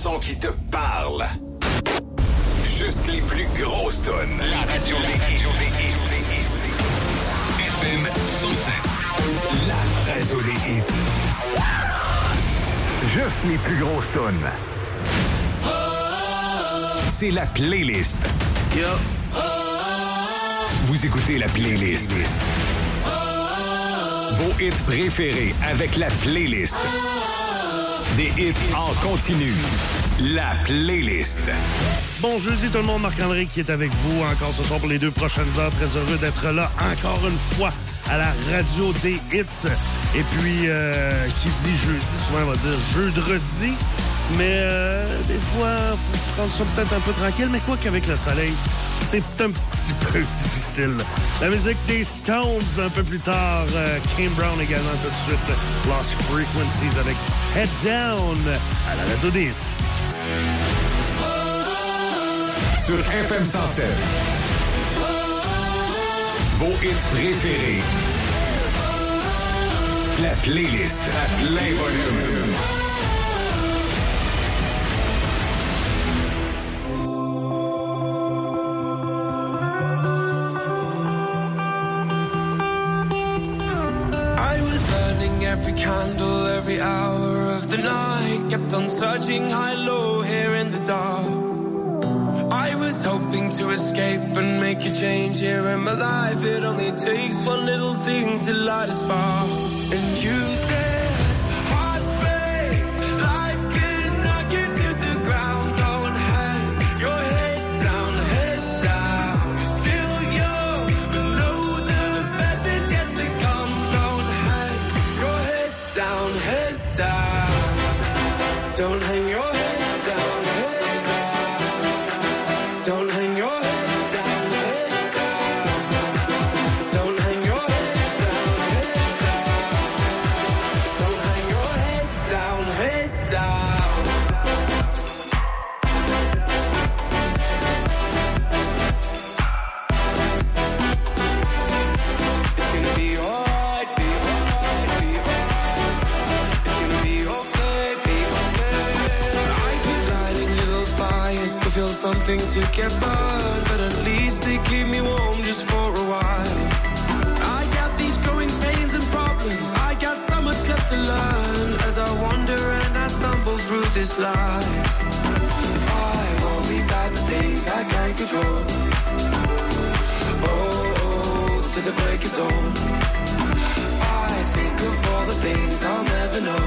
chansons qui te parlent. Juste les plus grosses tonnes. La radio des FM 107. La radio des hits. Juste les plus grosses tonnes. C'est la playlist. Yo. Vous écoutez la playlist. Vos hits préférés avec la playlist. Des hits en continu. La playlist. Bon jeudi tout le monde, Marc-André qui est avec vous encore ce soir pour les 2 prochaines heures. Très heureux d'être là encore une fois à la radio des hits. Et puis, qui dit jeudi, souvent on va dire jeudi. Mais des fois, il faut prendre ça peut-être un peu tranquille. Mais quoi qu'avec le soleil, c'est un petit peu difficile. La musique des Stones un peu plus tard. Kim Brown également tout de suite. Lost Frequencies avec Head Down à la radio des hits. Sur FM 107. Vos hits préférés. La playlist à plein volume. Every candle, every hour of the night, kept on searching high, low, here in the dark. I was hoping to escape and make a change here in my life. It only takes one little thing to light a spark. And you said, hearts break, life can knock you to the ground. Don't hang your head down, head down. You're still young, but know the best is yet to come. Don't hang your head down, head down. Don't hang your head down, head down. Don't hang your head down, head down. Don't hang your head down, head down. Don't hang your head down, head down. It's gonna be alright, be alright, be alright. It's gonna be okay, be okay. I keep lighting little fires to feel something to get burned, but at least they keep me warm just for a while. I got these growing pains and problems. I got so much left to learn as I wander and I stumble through this life. I worry about the things I can't control. Oh, to the break of dawn. I think of all the things I'll never know.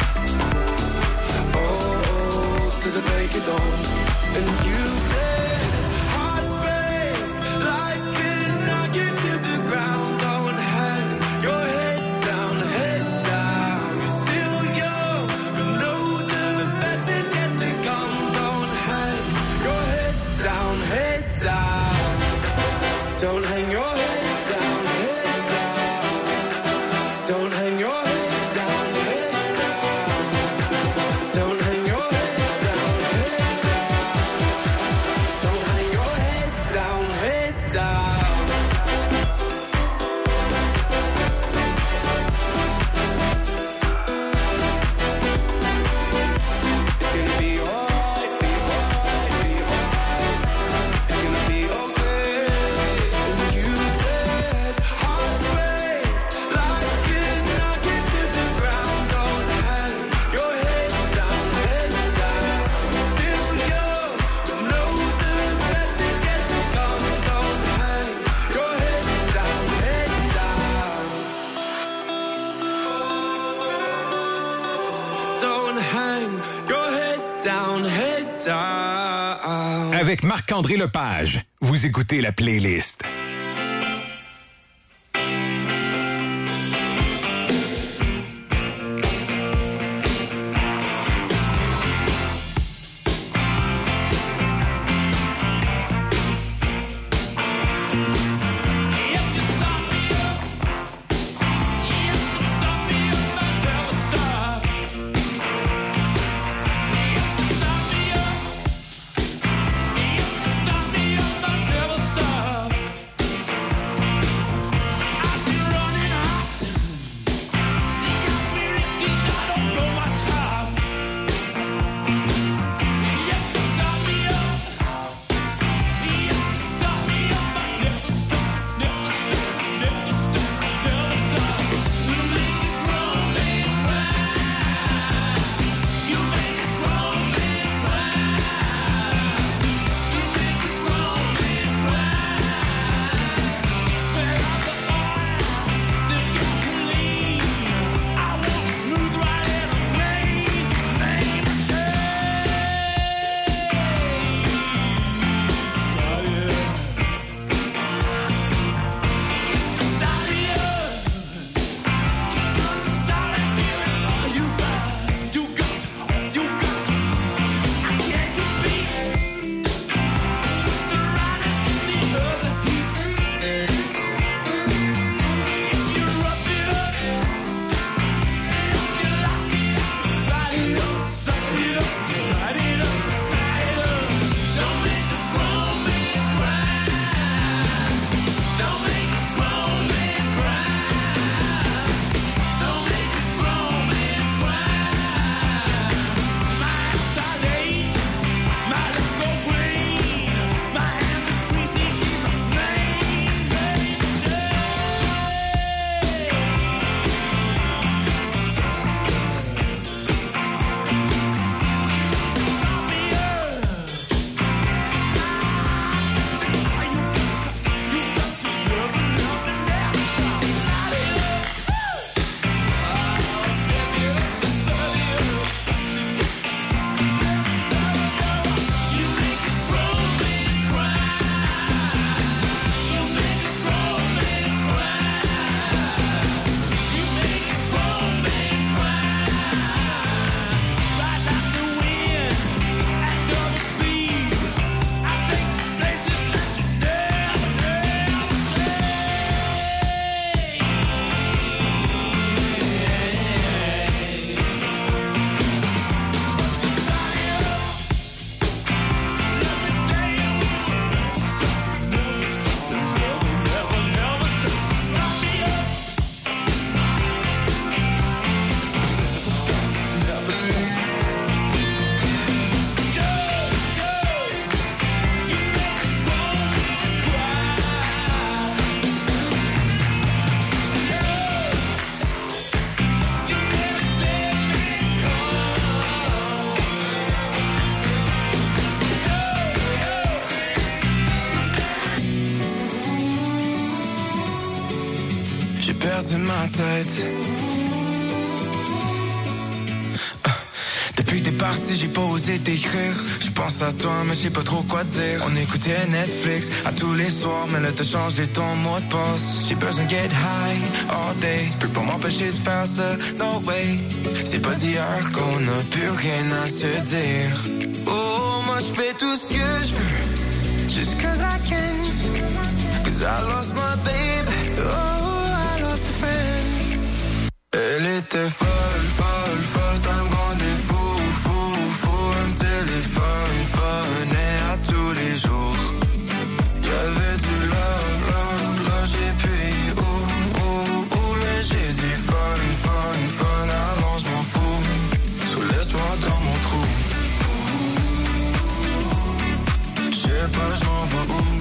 Oh, to the break of dawn. And you said, hearts break, life can knock you to the ground. Don't hang your head down, head down. You're still young, but know the best is yet to come. Don't hang your head down, head down. Don't hang your head down, head down. Don't hang your head down, head down. Don't hang your head down, head down. Don't hang your head down, head down. It's gonna be alright, be alright, be alright. It's gonna be okay. And you said, hearts break, life can knock you to the ground. Don't hang your head down, head down. Still young, but know the best is yet to come. Don't hang your head down, head down. Don't hang your head down, head down. Avec Marc-André Lepage, vous écoutez la playlist. Stop me up, I never stop. perdu ma tête. Depuis que t'es parti, j'ai pas osé t'écrire. Je pense à toi, mais je sais pas trop quoi dire. On écoutait Netflix à tous les soirs, mais là t'as changé ton mot de passe. J'ai besoin de get high all day. Je peux pas m'empêcher de faire ça, no way. C'est pas d'hier qu'on a plus rien à se dire. Oh, moi je fais tout ce que je veux, just cause I can. Cause I lost my baby, oh, I lost a friend. Elle était folle, folle, folle, ça me rendait fou. Un téléphone, phonait à tous les jours. Y'avait du love, love, love, j'ai payé, mais j'ai du fun, fun, fun, alors je m'en fous. So laisse-moi dans mon trou. J'sais pas, je m'en vais où.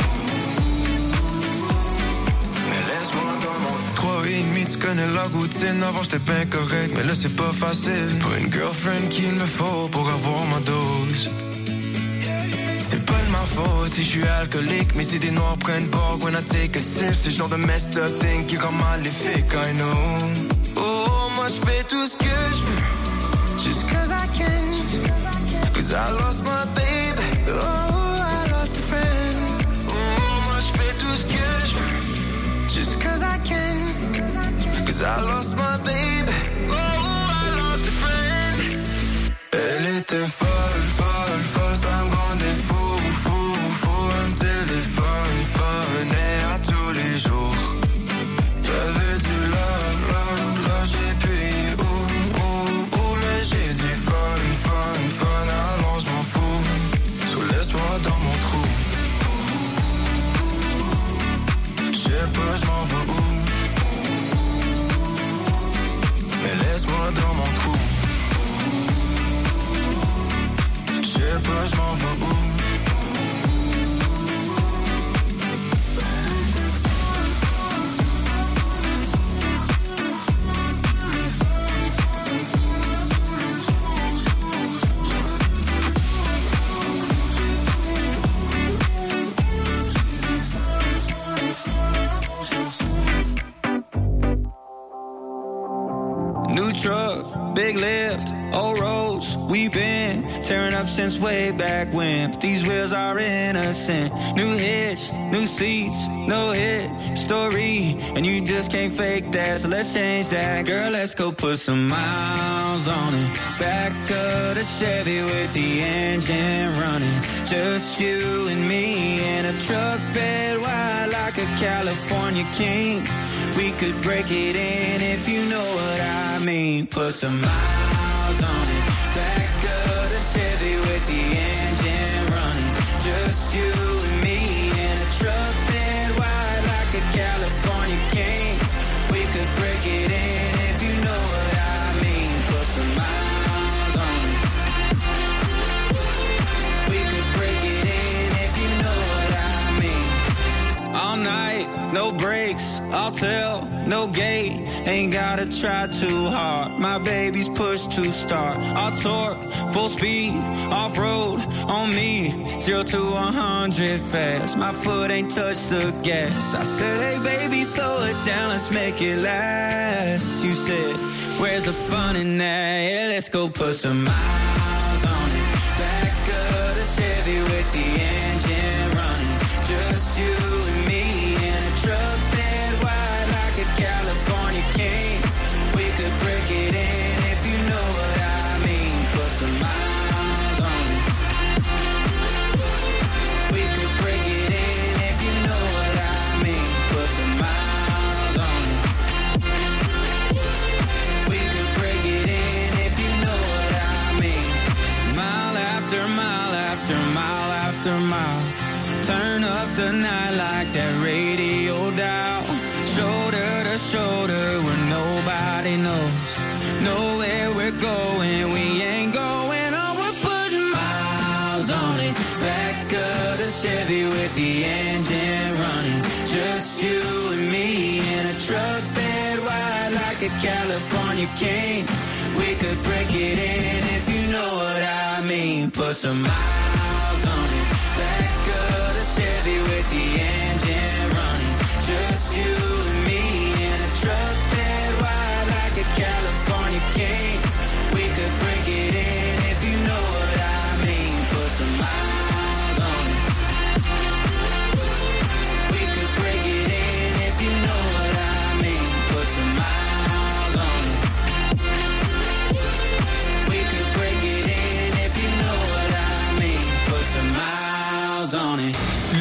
Mais laisse-moi dans mon 3,5, tu connais la routine. Avant j'étais bien correct, mais là c'est pas facile. C'est pas une girlfriend qu'il me faut pour avoir ma dose. C'est pas de ma faute si je suis alcoolique, mais si des noirs prennent bord when I take a sip. C'est le genre de messed up thing qui rend maléfique, I know. Oh, moi je fais tout ce que je veux, just cause I can. Cause I lost my baby, oh, I lost a friend. Oh, moi je fais tout ce que je veux, just cause I can. Cause I lost my baby, oh, I lost a friend. Elle était folle, folle, folle, ça me rendait fou. Un téléphone, phonait à tous les jours. J'avais du love, love, love, j'ai payé, mais j'ai du fun, fun, fun, alors je m'en fous. So laisse-moi dans mon trou. J'sais pas, je m'en vais où. Mais laisse-moi dans mon trou. J'sais pas, je m'en vais où. New truck, big lift, old roads, we've been tearing up since way back when. But these wheels are innocent. New hitch, new seats, no hit story, and you just can't fake that. So let's change that, girl. Let's go put some miles on it. Back of the Chevy with the engine running. Just you and me in a truck bed wide like a California king. We could break it in if you know what I mean. Put some miles on it. Back of the Chevy with the engine running. Just you and me in a truck bed wide like a California king. We could break it in if you know what I mean. Put some miles on it. We could break it in if you know what I mean. All night, no breaks, I'll tell, no gate. Ain't gotta try too hard. My baby's pushed to start. I'll torque, full speed, off-road on me. 0 to 100 fast. My foot ain't touched the gas. I said, hey baby, slow it down, let's make it last. You said, where's the fun in that? Yeah, let's go put some miles on it. Back of the Chevy with the engine running. Just you and me in a truck bed wide like a California king. We could break it in if you know what I mean. Put some miles on it. We could break it in if you know what I mean. Put some miles on it. We could break it in if you know what I mean. Mile after mile after mile after mile. Turn up the night like that radio dial. Shoulder to shoulder where nobody knows. Know where we're going, we ain't going on. We're putting miles on it. Back of the Chevy with the engine running. Just you and me in a truck bed wide like a California king. We could break it in if you know what I mean. Put some miles on it. Back of the Chevy with the engine running. Just you and me in a truck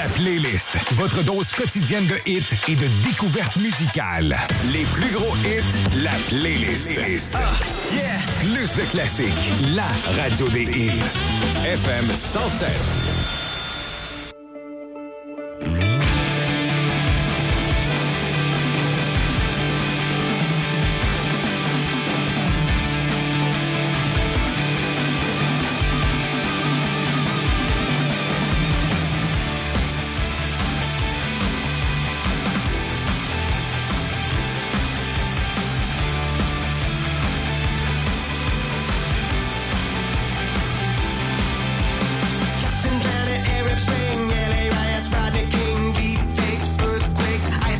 La playlist, votre dose quotidienne de hits et de découvertes musicales. Les plus gros hits, la playlist. Plus de classiques, la radio des hits. FM 107.